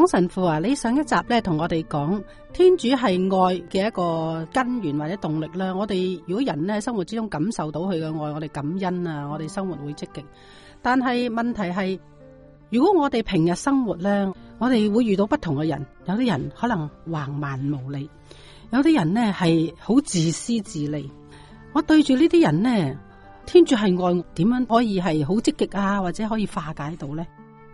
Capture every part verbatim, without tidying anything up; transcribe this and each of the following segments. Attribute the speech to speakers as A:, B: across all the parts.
A: 董神父啊，你上一集咧同我哋講，天主係愛嘅一個根源或者動力啦。我哋如果人咧生活之中感受到佢嘅愛，我哋感恩啊，我哋生活會積極。但係問題係，如果我哋平日生活咧，我哋會遇到不同嘅人，有啲人可能橫蠻無理，有啲人呢係好自私自利。我對住呢啲人呢，天主係愛，點樣可以係好積極啊，或者可以化解到呢？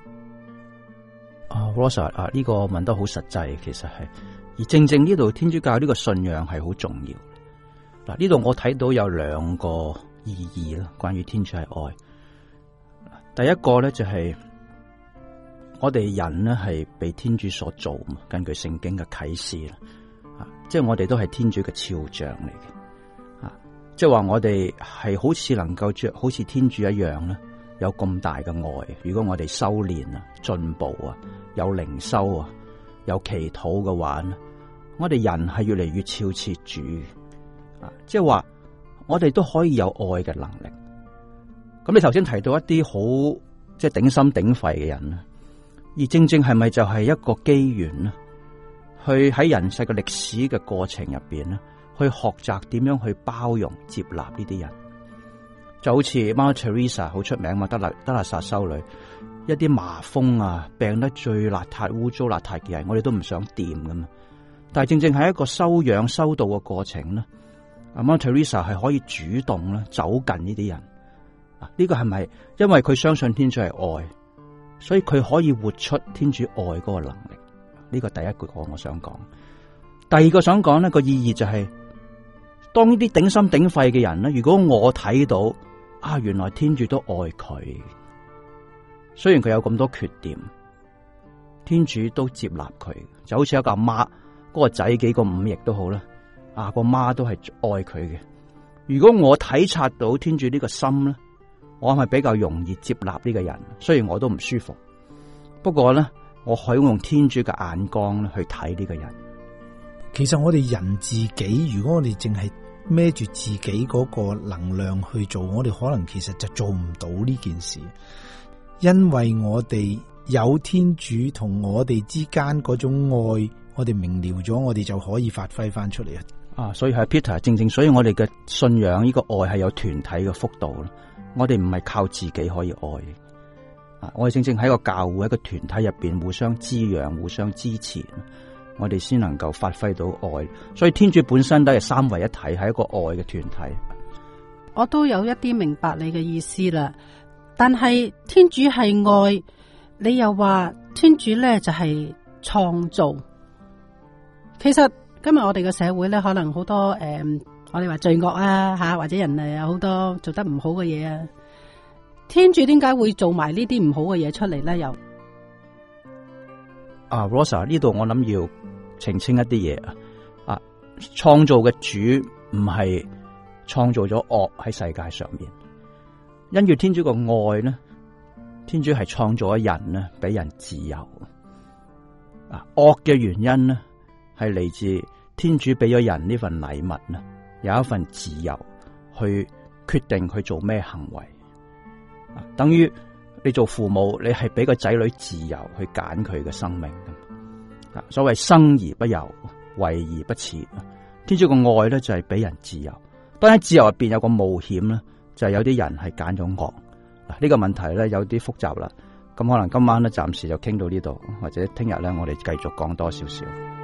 B: 啊 Rosa 啊，呢個問得好實際，其實係，而正正呢度天主教呢個信仰係好重要。嗱，呢度我睇到有兩個意義啦，關於天主係愛。第一個咧就係我哋人咧係被天主所造嘛，根據聖經嘅啟示啦，啊，即係我哋都係天主嘅肖像嚟嘅，啊，即係話我哋係好似能夠着好似天主一樣咧，有咁大嘅愛。如果我哋修煉啊、進步啊、有靈修啊、有祈禱嘅話咧，我哋人係越嚟越肖似主，啊，即係話我哋都可以有愛嘅能力。咁你頭先提到一啲好即係頂心頂肺嘅人咧，而正正係咪就係一個機緣咧，去喺人世嘅歷史嘅過程入邊咧，去學習點樣去包容接納呢啲人，就好似 Mother Teresa 好出名嘛，德勒德勒薩修女，一啲麻風啊，病得最邋遢、污糟邋遢嘅人，我哋都唔想掂噶嘛。但係正正係一個修養修道嘅過程咧，阿 Mother Teresa 係可以主動咧走近呢啲人。呢個係咪因為佢相信天主係愛，所以佢可以活出天主愛嗰個能力？呢個第一句話我想講。第二個想講呢個意義就係，當呢啲頂心頂肺嘅人咧，如果我睇到啊，原來天主都愛佢，雖然佢有咁多缺點，天主都接納佢，就好似一個阿媽，嗰個仔幾個忤逆都好啦，啊個媽都係愛佢嘅。如果我體察到天主呢個心咧，我係咪比較容易接納呢個人？雖然我都唔舒服，不過咧，我可以用天主嘅眼光咧去睇呢個人。
C: 其實我哋人自己，如果我哋淨係孭住自己嗰個能量去做，我哋可能其實就做唔到呢件事，因為我哋有天主同我哋之間嗰種愛，我哋明了咗，我哋就可以發揮翻出嚟
B: 啊！所以係 Peter， 正正所以我哋嘅信仰呢個愛係有團體嘅幅度啦。我哋唔係靠自己可以愛啊！我哋正正喺個教會、一個團體入邊互相滋養、互相支持，我哋先能夠發揮到愛。所以天主本身都係三位一體，係一個愛嘅團體。
A: 我都有一啲明白你嘅意思啦，但係天主係愛，你又話天主咧就係創造。其實今日我哋嘅社會咧，可能好多誒。嗯我哋話罪惡啊吓，或者人誒有好多做得唔好嘅嘢啊，天主點解會做埋呢啲唔好嘅嘢出嚟咧？又
B: 啊 Rosa 呢度我諗要澄清一啲嘢啊，啊創造嘅主唔係創造咗惡喺世界上面，因住天主個愛咧，天主係創造咗人咧，俾人自由啊。惡嘅原因咧係嚟自天主俾咗人呢份禮物咧，有一份自由去決定佢做咩行為，啊，等於你做父母，你係俾個仔女自由去揀佢嘅生命。啊，所謂生而不由，為而不恃。天主個愛咧就係俾人自由，當然自由入邊有個冒險咧，就係有啲人係揀咗惡。嗱，呢個問題咧有啲複雜啦，咁可能今晚咧暫時就傾到呢度，或者聽日咧我哋繼續講多少少。